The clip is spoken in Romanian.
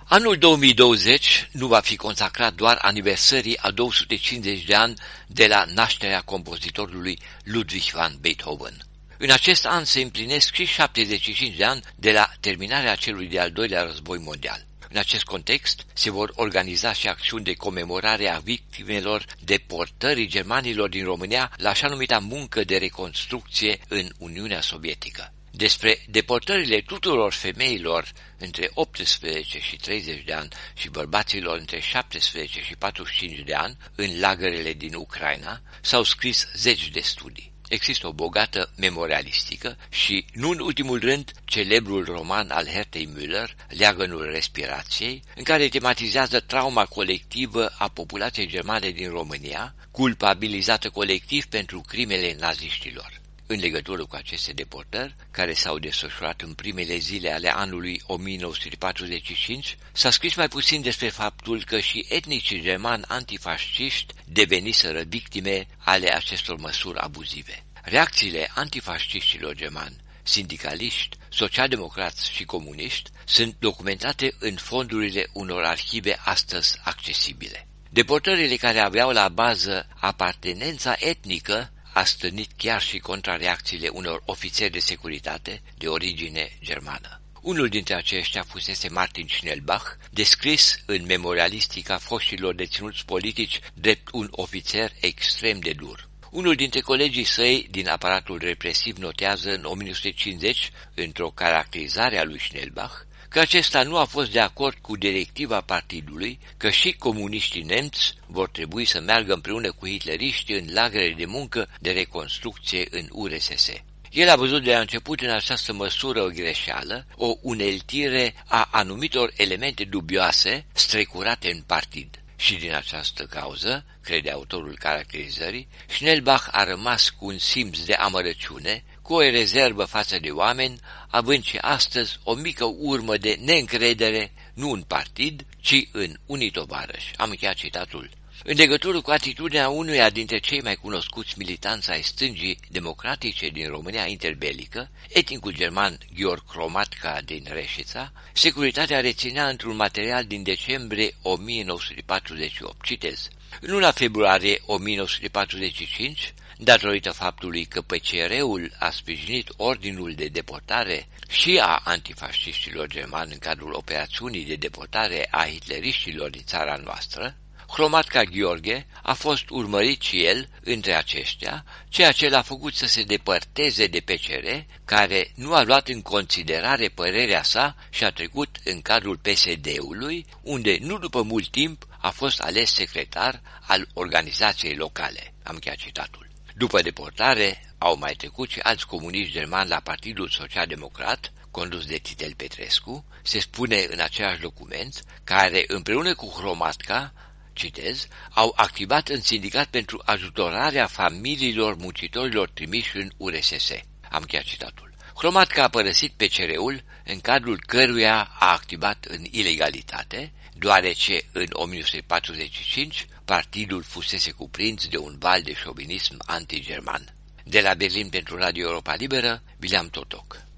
Anul 2020 nu va fi consacrat doar aniversării a 250 de ani de la nașterea compozitorului Ludwig van Beethoven. În acest an se împlinesc și 75 de ani de la terminarea celui de-al doilea război mondial. În acest context se vor organiza și acțiuni de comemorare a victimelor deportării germanilor din România la așa numita muncă de reconstrucție în Uniunea Sovietică. Despre deportările tuturor femeilor între 18 și 30 de ani și bărbaților între 17 și 45 de ani în lagărele din Ucraina s-au scris zeci de studii. Există o bogată memorialistică și, nu în ultimul rând, celebrul roman al Hertei Müller, Leagănul respirației, în care tematizează trauma colectivă a populației germane din România, culpabilizată colectiv pentru crimele naziștilor. În legătură cu aceste deportări, care s-au desfășurat în primele zile ale anului 1945, s-a scris mai puțin despre faptul că și etnicii germani antifasciști deveniseră victime ale acestor măsuri abuzive. Reacțiile antifasciștilor germani, sindicaliști, socialdemocrați și comuniști sunt documentate în fondurile unor arhive astăzi accesibile. Deportările care aveau la bază apartenența etnică a stârnit chiar și contrareacțiile unor ofițeri de securitate de origine germană. Unul dintre aceștia fusese Martin Schnellbach, descris în memorialistica foștilor deținuți politici drept un ofițer extrem de dur. Unul dintre colegii săi din aparatul represiv notează în 1950, într-o caracterizare a lui Schnellbach, că acesta nu a fost de acord cu directiva partidului că și comuniștii nemți vor trebui să meargă împreună cu hitleriștii în lagăre de muncă de reconstrucție în URSS. El a văzut de la început în această măsură o greșeală, o uneltire a anumitor elemente dubioase strecurate în partid. Și din această cauză, crede autorul caracterizării, Schnellbach a rămas cu un simț de amărăciune, cu o rezervă față de oameni, având și astăzi o mică urmă de neîncredere, nu în partid, ci în unii tovarăși. Am încheiat citatul. În legătură cu atitudinea unuia dintre cei mai cunoscuți militanți ai stângii democratice din România interbelică, etnicul german Georg Hromadka din Reșița, securitatea reținea într-un material din decembrie 1948. Citez. În luna februarie 1945, datorită faptului că PCR-ul a sprijinit ordinul de deportare și a antifasciștilor germani în cadrul operațiunii de deportare a hitleriștilor din țara noastră, Hromadka Gheorghe a fost urmărit și el între aceștia, ceea ce l-a făcut să se depărteze de PCR, care nu a luat în considerare părerea sa și a trecut în cadrul PSD-ului, unde nu după mult timp a fost ales secretar al organizației locale. Am încheiat citatul. După deportare au mai trecut și alți comuniști germani la Partidul Social-Democrat, condus de Titel Petrescu, se spune în același document, care împreună cu Hromadka, citez, au activat în sindicat pentru ajutorarea familiilor muncitorilor trimiși în URSS. Am încheiat citatul. Hromadka a părăsit PCR-ul, în cadrul căruia a activat în ilegalitate, deoarece în 1945 partidul fusese cuprins de un val de șovinism antigerman. De la Berlin pentru Radio Europa Liberă, William Totoc.